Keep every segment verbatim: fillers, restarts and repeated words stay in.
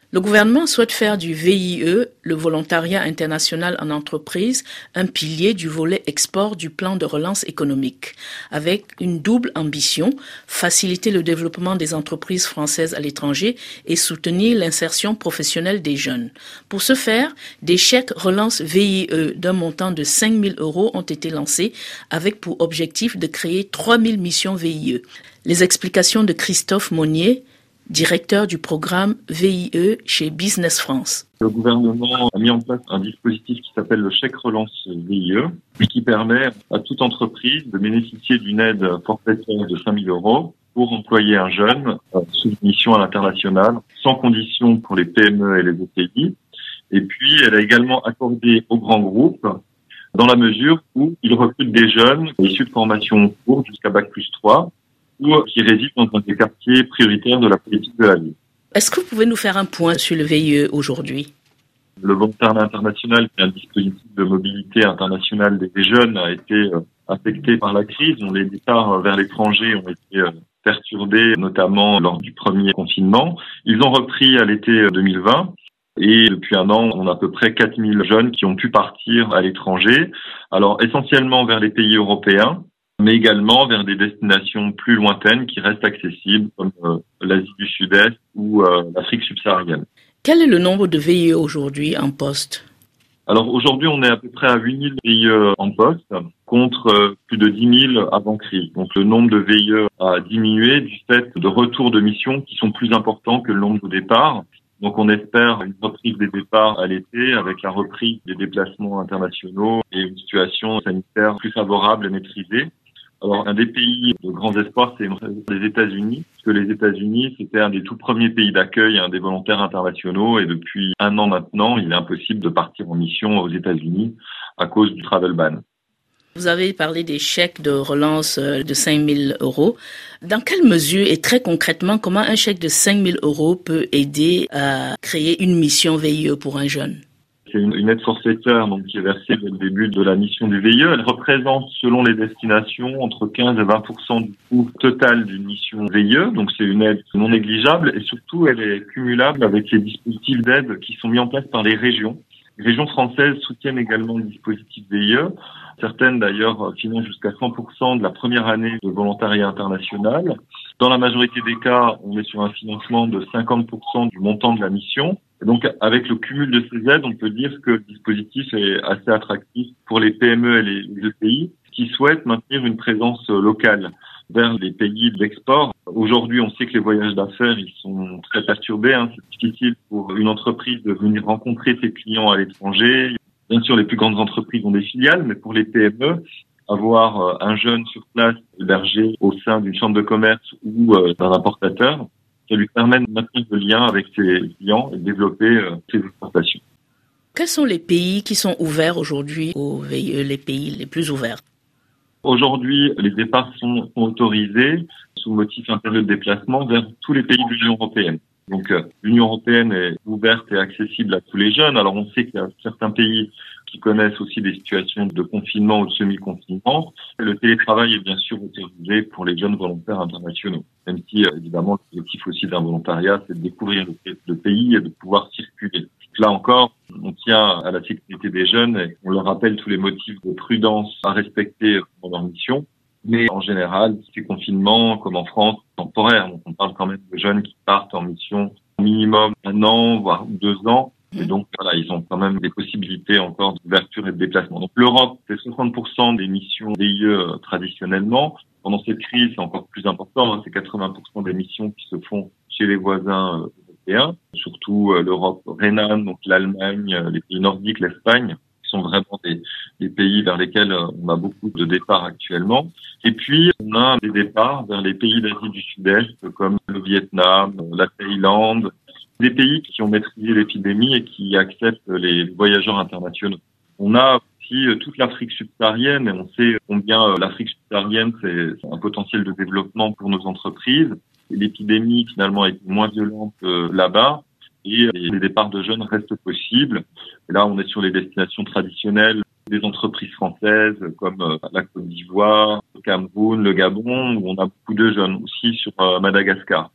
Le gouvernement souhaite faire du V I E, le volontariat international en entreprise, un pilier du volet export du plan de relance économique, avec une double ambition, faciliter le développement des entreprises françaises à l'étranger et soutenir l'insertion professionnelle des jeunes. Pour ce faire, des chèques relance V I E d'un montant de cinq mille euros ont été lancés, avec pour objectif de créer trois mille missions V I E. Les explications de Christophe Monnier, directeur du programme V I E chez Business France. Le gouvernement a mis en place un dispositif qui s'appelle le chèque relance V I E, qui permet à toute entreprise de bénéficier d'une aide forfaitaire de cinq mille euros pour employer un jeune sous mission à l'international, sans condition pour les P M E et les E T I. Et puis, elle a également accordé aux grands groupes, dans la mesure où ils recrutent des jeunes issus de formations courtes jusqu'à bac plus trois, ou qui résident dans un des quartiers prioritaires de la politique de la ville. Est-ce que vous pouvez nous faire un point sur le V I E aujourd'hui ? Le volontariat international, qui est un dispositif de mobilité internationale des jeunes, a été affecté par la crise. Les départs vers l'étranger ont été perturbés, notamment lors du premier confinement. Ils ont repris à l'été deux mille vingt. Et depuis un an, on a à peu près quatre mille jeunes qui ont pu partir à l'étranger. Alors, essentiellement vers les pays européens, mais également vers des destinations plus lointaines qui restent accessibles, comme euh, l'Asie du Sud-Est ou euh, l'Afrique subsaharienne. Quel est le nombre de V I E aujourd'hui en poste ? Alors aujourd'hui, on est à peu près à huit mille V I E en poste, contre euh, plus de dix mille avant crise. Donc le nombre de V I E a diminué du fait de retours de missions qui sont plus importants que le nombre de départs. Donc on espère une reprise des départs à l'été avec la reprise des déplacements internationaux et une situation sanitaire plus favorable et maîtrisée. Alors, un des pays de grands espoirs, c'est les États-Unis, parce que les États-Unis, c'était un des tout premiers pays d'accueil hein, des volontaires internationaux, et depuis un an maintenant, il est impossible de partir en mission aux États-Unis à cause du travel ban. Vous avez parlé des chèques de relance de cinq mille euros. Dans quelle mesure et très concrètement, comment un chèque de cinq mille euros peut aider à créer une mission V I E pour un jeune ? C'est une, une aide forfaitaire donc, qui est versée dès le début de la mission du V I E. Elle représente, selon les destinations, entre quinze et vingt pour cent du coût total d'une mission V I E. Donc c'est une aide non négligeable et surtout elle est cumulable avec les dispositifs d'aide qui sont mis en place par les régions. Les régions françaises soutiennent également le dispositif V I E. Certaines d'ailleurs financent jusqu'à cent pour cent de la première année de volontariat international. Dans la majorité des cas, on est sur un financement de cinquante pour cent du montant de la mission. Et donc, avec le cumul de ces aides, on peut dire que le dispositif est assez attractif pour les P M E et les E T I qui souhaitent maintenir une présence locale vers les pays d'export. Aujourd'hui, on sait que les voyages d'affaires, ils sont très perturbés. Hein. C'est difficile pour une entreprise de venir rencontrer ses clients à l'étranger. Bien sûr, les plus grandes entreprises ont des filiales, mais pour les P M E, avoir un jeune sur place hébergé au sein d'une chambre de commerce ou d'un importateur, ça lui permet de maintenir le lien avec ses clients et de développer euh, ses exportations. Quels sont les pays qui sont ouverts aujourd'hui au V I E, les pays les plus ouverts ? Aujourd'hui, les départs sont, sont autorisés sous motif impérieux de déplacement vers tous les pays de l'Union européenne. Donc euh, l'Union européenne est ouverte et accessible à tous les jeunes. Alors on sait qu'il y a certains pays qui connaissent aussi des situations de confinement ou de semi-confinement. Le télétravail est bien sûr autorisé pour les jeunes volontaires internationaux. Même si, évidemment, l'objectif aussi d'un volontariat, c'est de découvrir le pays et de pouvoir circuler. Là encore, on tient à la sécurité des jeunes et on leur rappelle tous les motifs de prudence à respecter dans leur mission. Mais en général, ces confinements, comme en France, temporaires. Donc on parle quand même de jeunes qui partent en mission minimum un an, voire deux ans. Et donc, voilà, ils ont quand même des possibilités encore d'ouverture et de déplacement. Donc, l'Europe, c'est soixante pour cent des missions V I E traditionnellement. Pendant cette crise, c'est encore plus important. Hein, c'est quatre-vingts pour cent des missions qui se font chez les voisins européens, surtout euh, l'Europe rhénane, donc l'Allemagne, les pays nordiques, l'Espagne, qui sont vraiment des, des pays vers lesquels on a beaucoup de départs actuellement. Et puis, on a des départs vers les pays d'Asie du Sud-Est, comme le Vietnam, la Thaïlande, des pays qui ont maîtrisé l'épidémie et qui acceptent les voyageurs internationaux. On a aussi toute l'Afrique subsaharienne et on sait combien l'Afrique subsaharienne, c'est un potentiel de développement pour nos entreprises. Et l'épidémie, finalement, est moins violente là-bas et les départs de jeunes restent possibles. Et là, on est sur les destinations traditionnelles des entreprises françaises comme la Côte d'Ivoire, le Cameroun, le Gabon, où on a beaucoup de jeunes aussi sur Madagascar.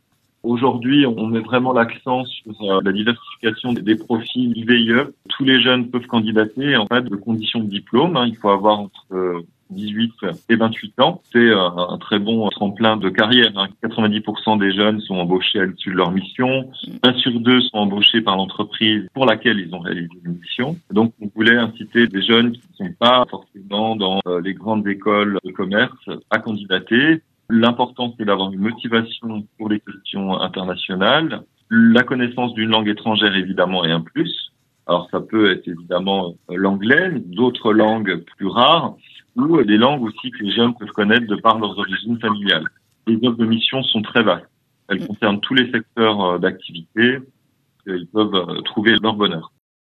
Aujourd'hui, on met vraiment l'accent sur la diversification des profils du V I E. Tous les jeunes peuvent candidater en fait de conditions de diplôme. Il faut avoir entre dix-huit et vingt-huit ans. C'est un très bon tremplin de carrière. quatre-vingt-dix pour cent des jeunes sont embauchés à l'issue de leur mission. Un sur deux sont embauchés par l'entreprise pour laquelle ils ont réalisé une mission. Donc, on voulait inciter des jeunes qui ne sont pas forcément dans les grandes écoles de commerce à candidater. L'important, c'est d'avoir une motivation pour les questions internationales. La connaissance d'une langue étrangère, évidemment, est un plus. Alors, ça peut être évidemment l'anglais, d'autres langues plus rares, ou des langues aussi que les jeunes peuvent connaître de par leurs origines familiales. Les offres de mission sont très vastes. Elles concernent tous les secteurs d'activité. Ils peuvent trouver leur bonheur.